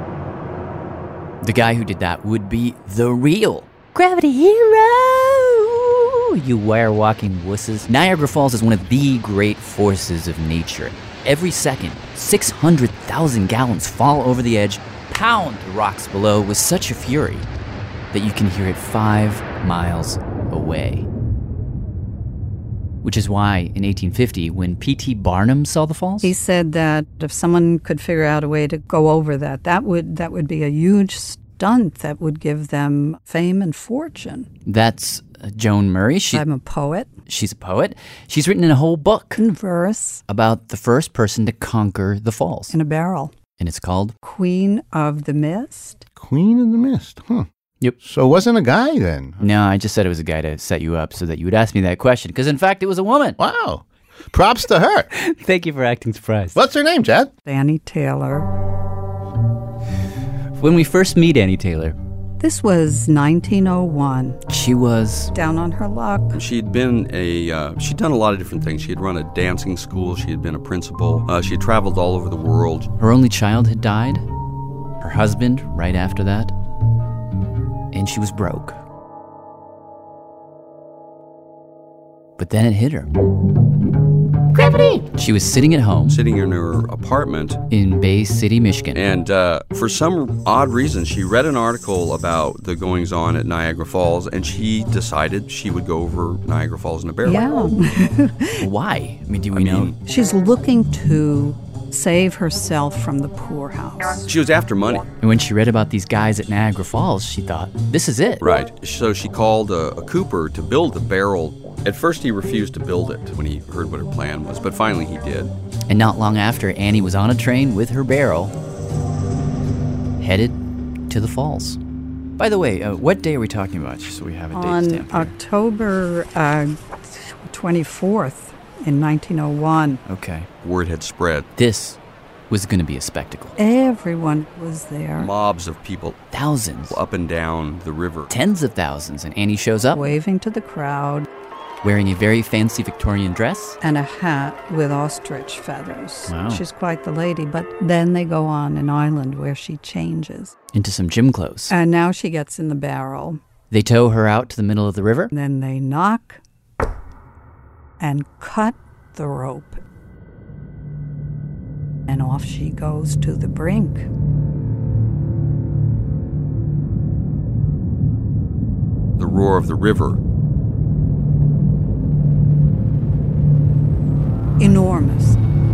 The guy who did that would be the real gravity hero. You wire-walking wusses. Niagara Falls is one of the great forces of nature. Every second, 600,000 gallons fall over the edge, pound the rocks below with such a fury that you can hear it 5 miles away. which is why in 1850, when P.T. Barnum saw the falls, he said that if someone could figure out a way to go over that would be a huge stunt that would give them fame and fortune. That's Joan Murray. I'm a poet. She's a poet. She's written a whole book in verse about the first person to conquer the falls. In a barrel. And it's called Queen of the Mist. Queen of the Mist, huh? Yep. So it wasn't a guy then? No, I just said it was a guy to set you up so that you would ask me that question, because in fact it was a woman. Wow. Props to her. Thank you for acting surprised. What's her name, Chad? Annie Taylor. When we first meet Annie Taylor, this was 1901. She was down on her luck. She'd done a lot of different things. She had run a dancing school. She had been a principal. She had traveled all over the world. Her only child had died. Her husband right after that. And she was broke. But then it hit her. Gravity! She was sitting at home. Sitting in her apartment. In Bay City, Michigan. And for some odd reason, she read an article about the goings-on at Niagara Falls, and she decided she would go over Niagara Falls in a barrel. Yeah. Why? I mean, do we know? She's looking to save herself from the poorhouse. She was after money. And when she read about these guys at Niagara Falls, she thought, this is it. Right. So she called a cooper to build the barrel. At first, he refused to build it when he heard what her plan was, but finally he did. And not long after, Annie was on a train with her barrel, headed to the falls. By the way, what day are we talking about, just so we have a date stamp here? On October 24th in 1901. Okay. Word had spread. This was going to be a spectacle. Everyone was there. Mobs of people. Thousands. Up and down the river. Tens of thousands. And Annie shows up. Waving to the crowd. Wearing a very fancy Victorian dress. And a hat with ostrich feathers. Wow. She's quite the lady. But then they go on an island where she changes. Into some gym clothes. And now she gets in the barrel. They tow her out to the middle of the river. And then they knock and cut the rope. And off she goes to the brink. The roar of the river. Enormous.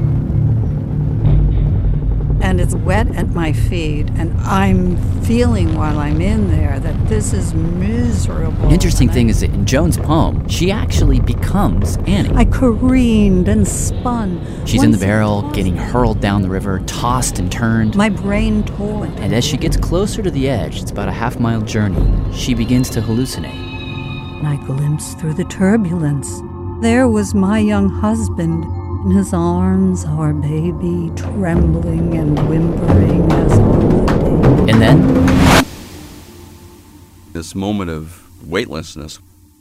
And it's wet at my feet, and I'm feeling while I'm in there that this is miserable. The interesting thing is that in Joan's poem, she actually becomes Annie. I careened and spun. She's in the barrel, getting hurled down the river, tossed and turned. My brain told. And as she gets closer to the edge, it's about a half-mile journey, she begins to hallucinate. And I glimpsed through the turbulence. There was my young husband, in his arms, our baby, trembling and whimpering as on the day. And then? This moment of weightlessness.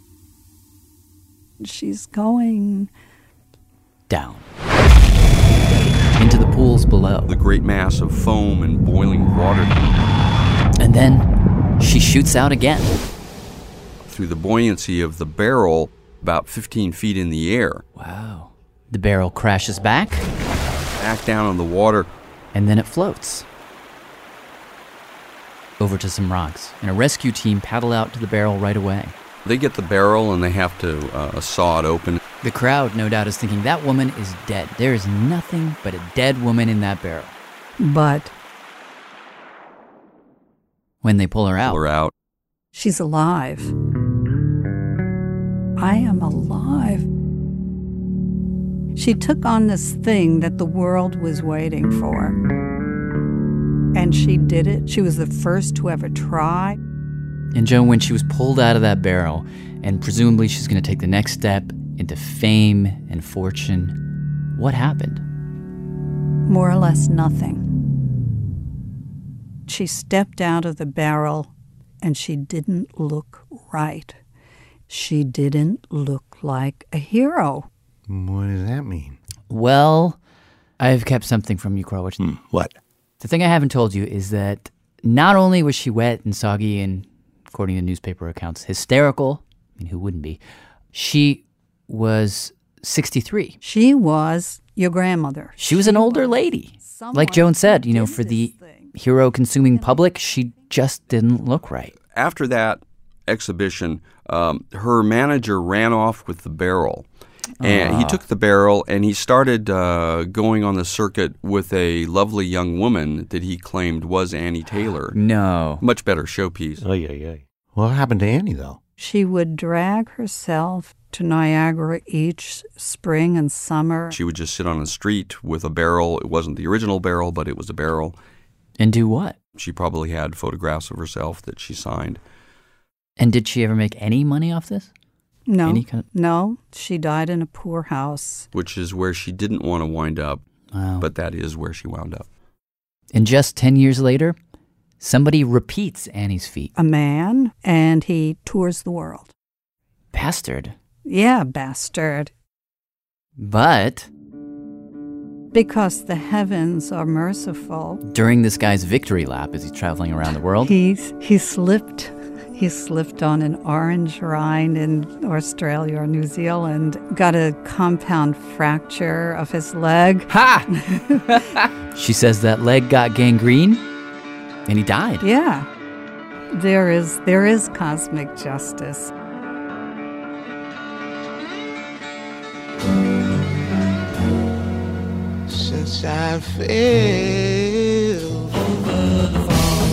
She's going down. Into the pools below. The great mass of foam and boiling water. And then she shoots out again. Through the buoyancy of the barrel, about 15 feet in the air. Wow. The barrel crashes back. Back down on the water. And then it floats. Over to some rocks. And a rescue team paddle out to the barrel right away. They get the barrel and they have to saw it open. The crowd, no doubt, is thinking that woman is dead. There is nothing but a dead woman in that barrel. But when they pull her out, she's alive. I am alive. She took on this thing that the world was waiting for. And she did it. She was the first to ever try. And Joan, when she was pulled out of that barrel, and presumably she's going to take the next step into fame and fortune, what happened? More or less nothing. She stepped out of the barrel, and she didn't look right. She didn't look like a hero. What does that mean? Well, I've kept something from you, Krulwich. What? The thing I haven't told you is that not only was she wet and soggy and, according to newspaper accounts, hysterical, I mean, who wouldn't be, she was 63. She was your grandmother. She was an older lady. Like Joan said, you know, for the hero-consuming public, she just didn't look right. After that exhibition, her manager ran off with the barrel. And he took the barrel and he started going on the circuit with a lovely young woman that he claimed was Annie Taylor. No. Much better showpiece. Oh, yeah. What happened to Annie, though? She would drag herself to Niagara each spring and summer. She would just sit on the street with a barrel. It wasn't the original barrel, but it was a barrel. And do what? She probably had photographs of herself that she signed. And did she ever make any money off this? No, she died in a poorhouse. Which is where she didn't want to wind up, Wow. but that is where she wound up. And just 10 years later, somebody repeats Annie's feat. A man, and he tours the world. Bastard. Yeah, bastard. But because the heavens are merciful. During this guy's victory lap as he's traveling around the world, He slipped. He slipped on an orange rind in Australia or New Zealand, got a compound fracture of his leg. Ha! She says that leg got gangrene and he died. Yeah. There is cosmic justice. Since I fell over the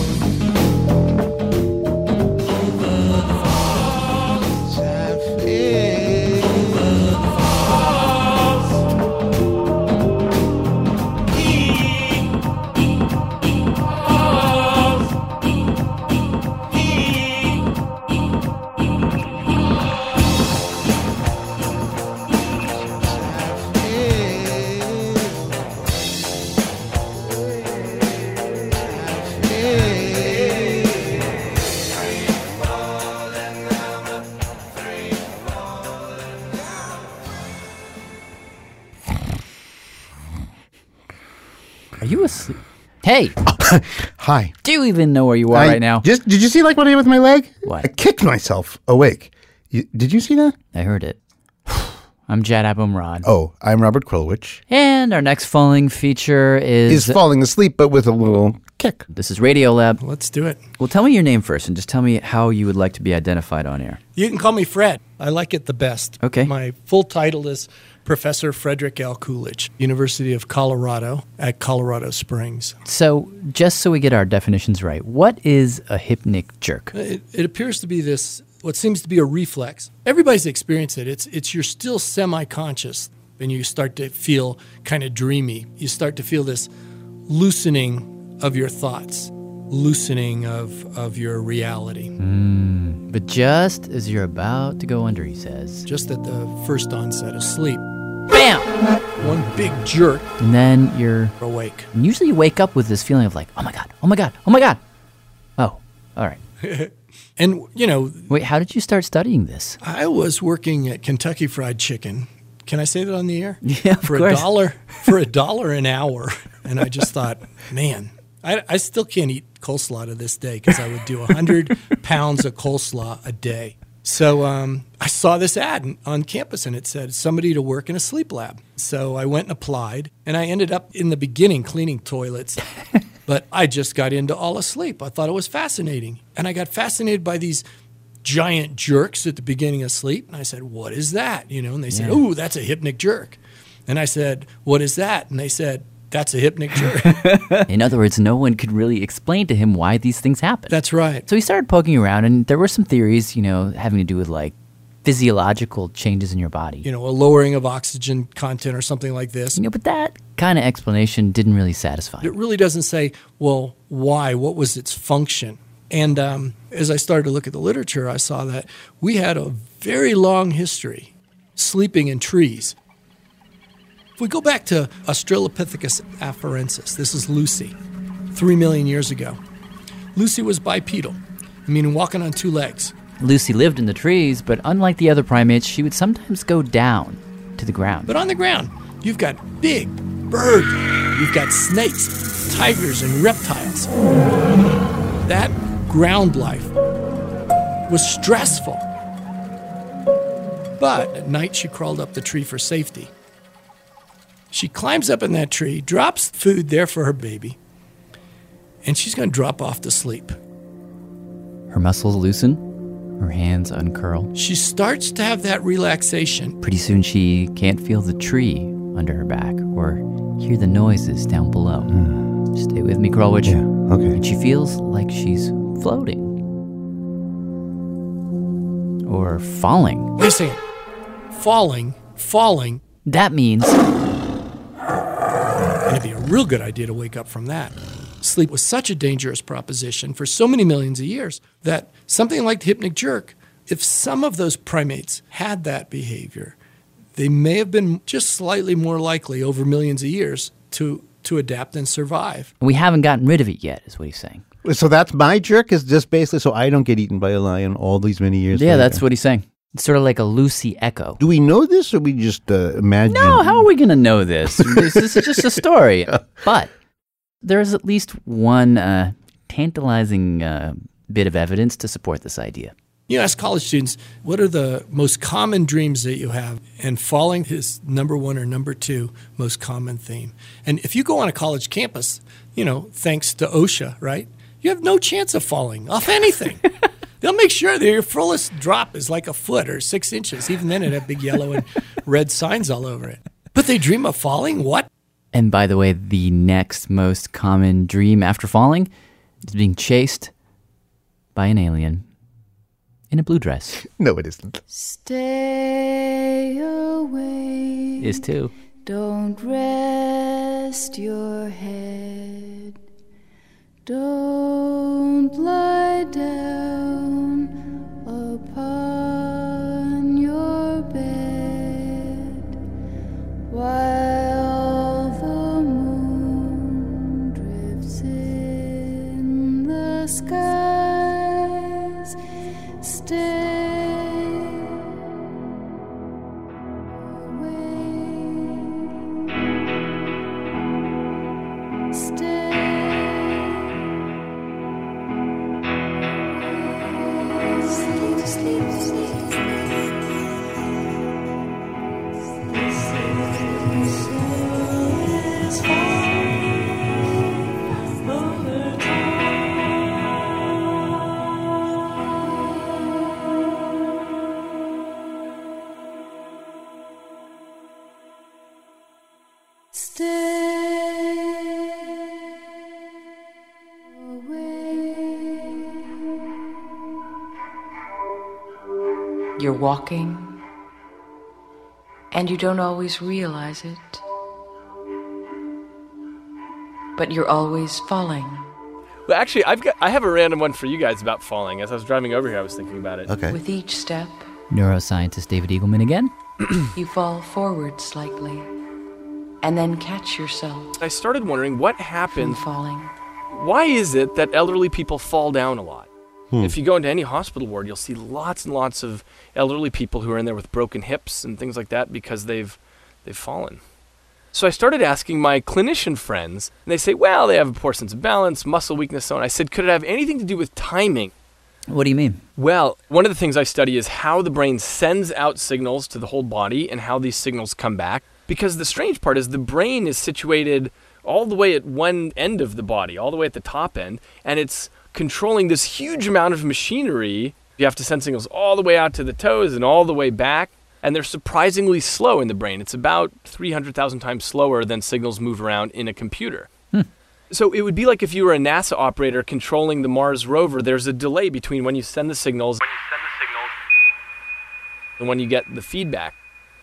Are you asleep? Hey. Hi. Do you even know where you are right now? Did you see what I did with my leg? What? I kicked myself awake. Did you see that? I heard it. I'm Jad Abumrad. Oh, I'm Robert Krulwich. And our next falling feature is falling asleep, but with a little kick. This is Radiolab. Let's do it. Well, tell me your name first and just tell me how you would like to be identified on air. You can call me Fred. I like it the best. Okay. My full title is Professor Frederick L. Coolidge, University of Colorado at Colorado Springs. So, just so we get our definitions right, what is a hypnic jerk? It appears to be this, what seems to be a reflex. Everybody's experienced it. It's you're still semi-conscious and you start to feel kind of dreamy. You start to feel this loosening of your thoughts, loosening of your reality. But just as you're about to go under, he says. Just at the first onset of sleep. Bam! One big jerk. And then you're awake. And usually you wake up with this feeling of like, oh my God, oh my God, oh my God. Oh, all right. And, you know. Wait, how did you start studying this? I was working at Kentucky Fried Chicken. Can I say that on the air? Yeah, of course. For $1 an hour. And I just thought, man, I still can't eat coleslaw to this day because I would do 100 pounds of coleslaw a day. So I saw this ad on campus and it said somebody to work in a sleep lab. So I went and applied and I ended up in the beginning cleaning toilets. But I just got into all asleep. I thought it was fascinating. And I got fascinated by these giant jerks at the beginning of sleep. And I said, what is that? You know, and they said, oh, that's a hypnic jerk. And I said, what is that? And they said, that's a hypnic jerk. In other words, no one could really explain to him why these things happen. That's right. So he started poking around, and there were some theories, you know, having to do with like physiological changes in your body. You know, a lowering of oxygen content or something like this. You know, but that kind of explanation didn't really satisfy. It really doesn't say, well, why? What was its function? And as I started to look at the literature, I saw that we had a very long history sleeping in trees. If we go back to Australopithecus afarensis, this is Lucy, 3 million years ago. Lucy was bipedal, meaning walking on two legs. Lucy lived in the trees, but unlike the other primates, she would sometimes go down to the ground. But on the ground, you've got big birds, you've got snakes, tigers, and reptiles. That ground life was stressful. But at night, she crawled up the tree for safety. She climbs up in that tree, drops food there for her baby, and she's going to drop off to sleep. Her muscles loosen, Her hands uncurl. She starts to have that relaxation. Pretty soon she can't feel the tree under her back or hear the noises down below. Stay with me, Krulwich. Yeah, okay. And she feels like she's floating. Or falling. Wait a second. Falling. That means... And it'd be a real good idea to wake up from that. Sleep was such a dangerous proposition for so many millions of years that something like the hypnic jerk, if some of those primates had that behavior, they may have been just slightly more likely over millions of years to adapt and survive. We haven't gotten rid of it yet, is what he's saying. So that's my jerk, is just basically so I don't get eaten by a lion all these many years Yeah, later. that's what he's saying. It's sort of like a Lucy echo. Do we know this, or we just imagine? No, how are we going to know this? This is just a story. But there's at least one tantalizing bit of evidence to support this idea. You ask college students, what are the most common dreams that you have? And falling is number one or number two most common theme. And if you go on a college campus, thanks to OSHA, right? You have no chance of falling off anything. They'll make sure that your fullest drop is like a foot or 6 inches. Even then, it'd have big yellow and red signs all over it. But they dream of falling? What? And by the way, the next most common dream after falling is being chased by an alien in a blue dress. No, it isn't. Stay away. Is too. Don't rest your head. Don't lie down upon your bed while the moon drifts in the skies. Stay away. Stay. You're walking, and you don't always realize it, but you're always falling. Well, actually, I have a random one for you guys about falling. As I was driving over here, I was thinking about it. Okay. With each step, Neuroscientist David Eagleman again. you fall forward slightly, and then catch yourself. I started wondering what happened. From falling. Why is it that elderly people fall down a lot? If you go into any hospital ward, you'll see lots and lots of elderly people who are in there with broken hips and things like that because they've fallen. So I started asking my clinician friends, and they say, well, they have a poor sense of balance, muscle weakness, so on. I said, could it have anything to do with timing? What do you mean? Well, one of the things I study is how the brain sends out signals to the whole body and how these signals come back. Because the strange part is the brain is situated all the way at one end of the body, all the way at the top end, and it's controlling this huge amount of machinery. You have to send signals all the way out to the toes and all the way back, and they're surprisingly slow in the brain. It's about 300,000 times slower than signals move around in a computer. So it would be like if you were a NASA operator controlling the Mars rover. There's a delay between when you send the signals and when you get the feedback.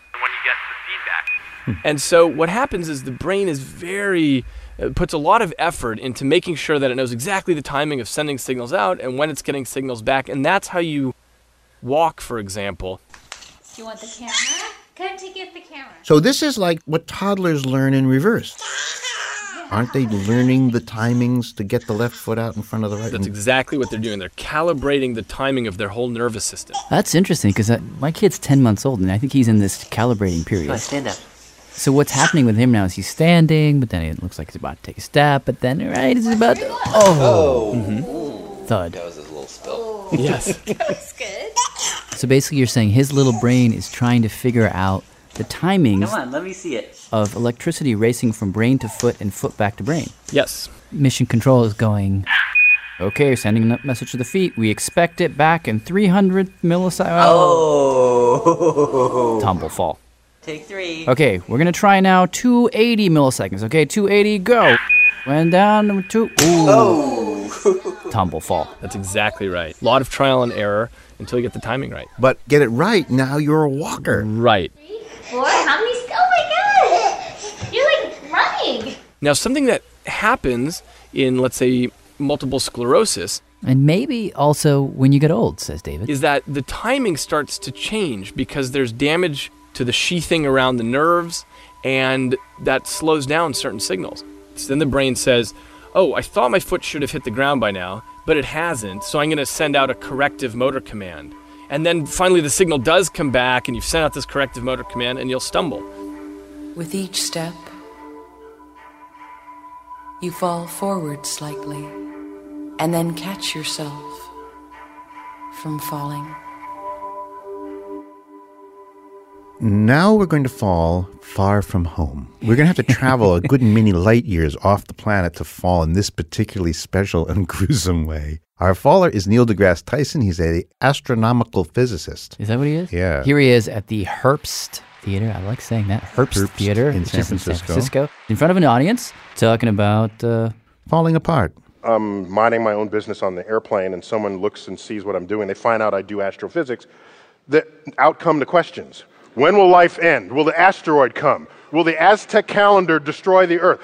And so what happens is the brain is puts a lot of effort into making sure that it knows exactly the timing of sending signals out and when it's getting signals back. And that's how you walk, for example. Do you want the camera? Come to get the camera. So this is like what toddlers learn in reverse. Aren't they learning the timings to get the left foot out in front of the right? That's exactly what they're doing. They're calibrating the timing of their whole nervous system. That's interesting because my kid's 10 months old, and I think he's in this calibrating period. Stand up. So what's happening with him now is he's standing, but then it looks like he's about to take a step, but then, he's about to... Thud. That was his little spill. Yes. That was good. So basically you're saying his little brain is trying to figure out the timings Come on, let me see it. of electricity racing from brain to foot and foot back to brain. Yes. Mission Control is going... Okay, sending a message to the feet. We expect it back in 300 milliseconds. Oh. Tumble fall. Take 3. Okay, we're going to try now 280 milliseconds. Okay, 280, go. Went down to... Ooh. Oh. Tumble fall. That's exactly right. A lot of trial and error until you get the timing right. But get it right, now you're a walker. Right. 4, how many? Oh my god! You're like running! Now, something that happens in, let's say, multiple sclerosis, and maybe also when you get old, says David, is that the timing starts to change because there's damage to the sheathing around the nerves, and that slows down certain signals. So then the brain says, oh, I thought my foot should have hit the ground by now, but it hasn't, so I'm going to send out a corrective motor command. And then finally the signal does come back, and you've sent out this corrective motor command, and you'll stumble. With each step, you fall forward slightly and then catch yourself from falling. Now we're going to fall far from home. We're going to have to travel a good many light years off the planet to fall in this particularly special and gruesome way. Our faller is Neil deGrasse Tyson. He's an astronomical physicist. Is that what he is? Yeah. Here he is at the Herbst Theater. I like saying that. Herbst Theater. In San Francisco. In front of an audience, talking about... falling apart. I'm minding my own business on the airplane, and someone looks and sees what I'm doing. They find out I do astrophysics. The outcome to questions. When will life end? Will the asteroid come? Will the Aztec calendar destroy the Earth?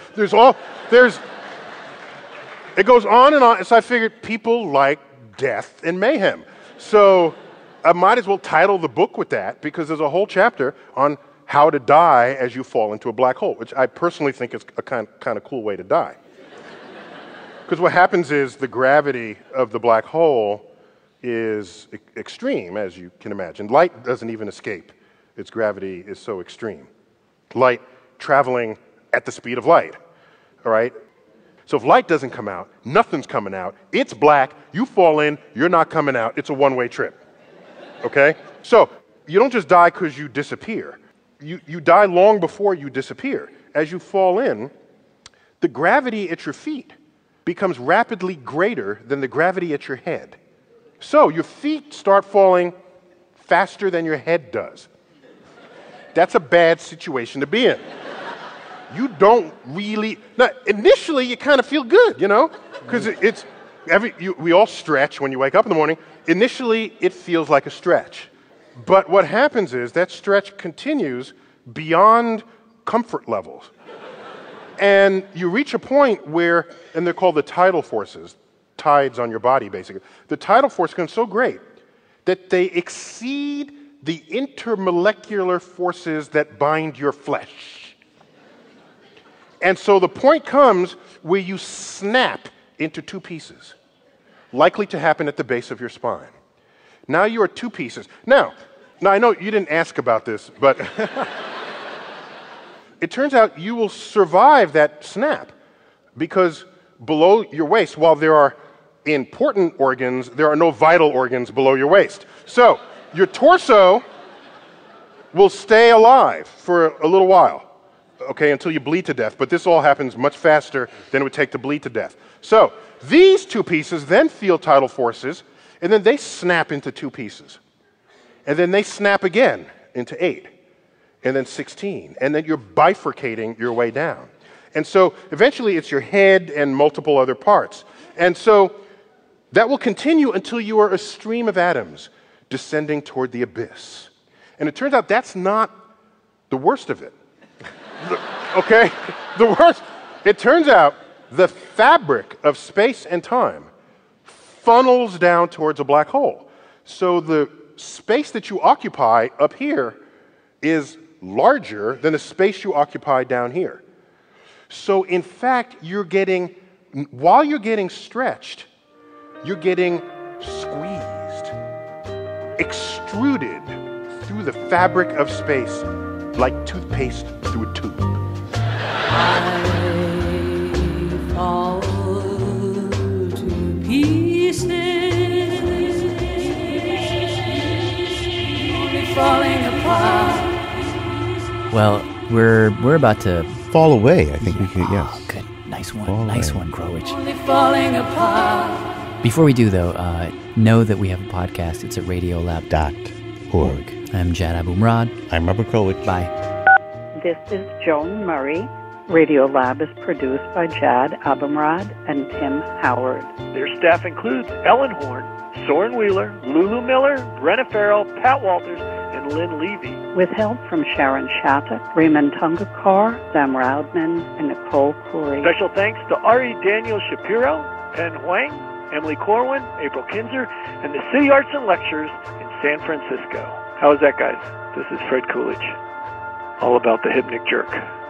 It goes on and on. So I figured people like death and mayhem. So I might as well title the book with that, because there's a whole chapter on how to die as you fall into a black hole, which I personally think is a kind of cool way to die. Because what happens is the gravity of the black hole is extreme, as you can imagine. Light doesn't even escape. Its gravity is so extreme. Light traveling at the speed of light, all right? So if light doesn't come out, nothing's coming out. It's black, you fall in, you're not coming out. It's a one-way trip, okay? So you don't just die because you disappear. You die long before you disappear. As you fall in, the gravity at your feet becomes rapidly greater than the gravity at your head. So your feet start falling faster than your head does. That's a bad situation to be in. You don't really... Now, initially, you kind of feel good, you know? Because we all stretch when you wake up in the morning. Initially, it feels like a stretch. But what happens is that stretch continues beyond comfort levels. And you reach a point where, and they're called the tidal forces, tides on your body, basically. The tidal force becomes so great that they exceed the intermolecular forces that bind your flesh. And so the point comes where you snap into two pieces, likely to happen at the base of your spine. Now you are two pieces. Now I know you didn't ask about this, but it turns out you will survive that snap, because below your waist, while there are important organs, there are no vital organs below your waist. So your torso will stay alive for a little while, okay, until you bleed to death. But this all happens much faster than it would take to bleed to death. So these two pieces then feel tidal forces, and then they snap into two pieces. And then they snap again into 8, and then 16. And then you're bifurcating your way down. And so eventually it's your head and multiple other parts. And so that will continue until you are a stream of atoms descending toward the abyss. And it turns out that's not the worst of it. Okay? The worst. It turns out the fabric of space and time funnels down towards a black hole. So the space that you occupy up here is larger than the space you occupy down here. So in fact, while you're getting stretched, you're getting squeezed, extruded through the fabric of space like toothpaste through a tube. I fall to pieces, only falling apart. Well, we're about to fall away. I think we could, yes. Good. Nice one. Nice one, Crowich. Only falling apart. Before we do, though, know that we have a podcast. It's at radiolab.org. I'm Jad Abumrad. I'm Robert Krulwich. Bye. This is Joan Murray. Radiolab is produced by Jad Abumrad and Tim Howard. Their staff includes Ellen Horn, Soren Wheeler, Lulu Miller, Brenna Farrell, Pat Walters, and Lynn Levy. With help from Sharon Shattuck, Raymond Tungakar, Sam Roudman, and Nicole Corey. Special thanks to Ari Daniel Shapiro, Pen Huang, Emily Corwin, April Kinzer, and the City Arts and Lectures in San Francisco. How is that, guys? This is Fred Coolidge, all about the Hypnic Jerk.